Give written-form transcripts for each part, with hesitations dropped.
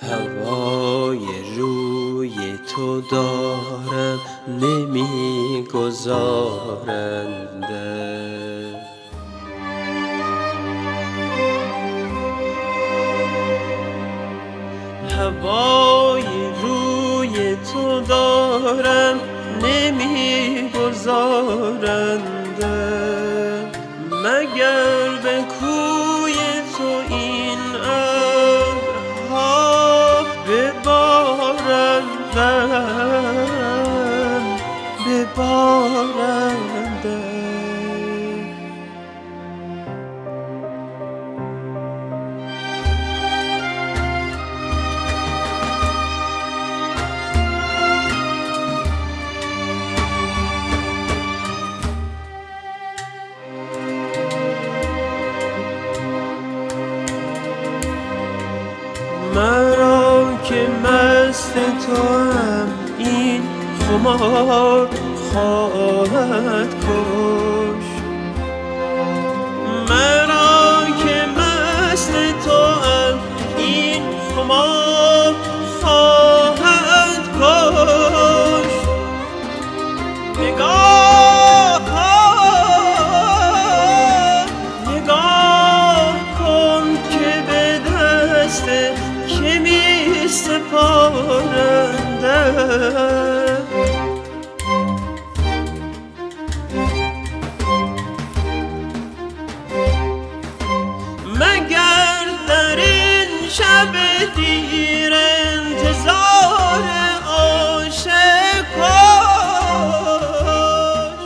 هوای روی تو دارم نمیگذارنده، هوای روی تو دارم نمیگذارنده، مگر به کوی تو این ابرها ببارند. مرا که مست توام این خمار خواهد کشت، مرا که مست توام این خمار خواهد کشت. نگاه کن که به دست که می سپارنده، مگر در این شب دیر انتظار عاشق کش،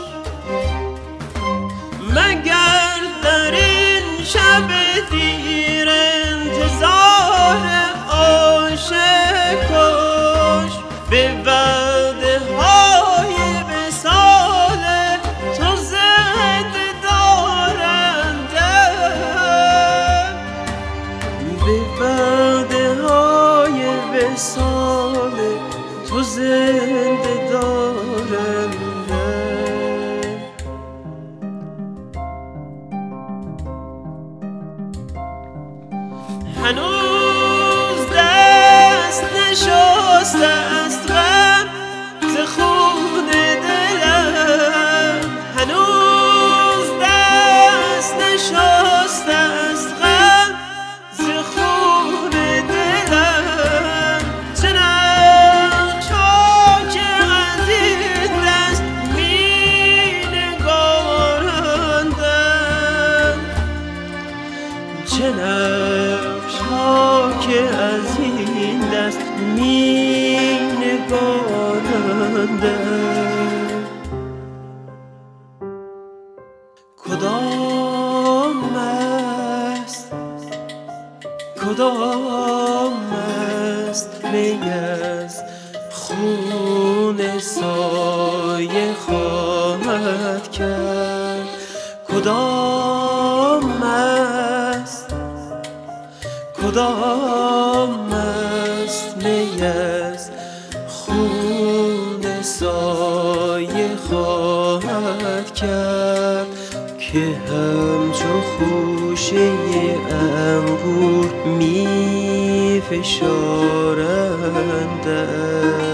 مگر در این شب دیر انتظار عاشق کش. به وعده های وصال تو زنده دارنده، به وعده های وصال تو زنده دارنده. هنوز دست نشسته است غم ز خون دلم، هنوز دست نشسته است غم ز خون دلم. چه نقشا که از این دست می نگارندم، چه که از این دست می نگارنده. کدام است می از خون سایه خواهد کرد، کدام است می از خون سایه خواهد کرد، که همچو خوشه انگور می فشارند.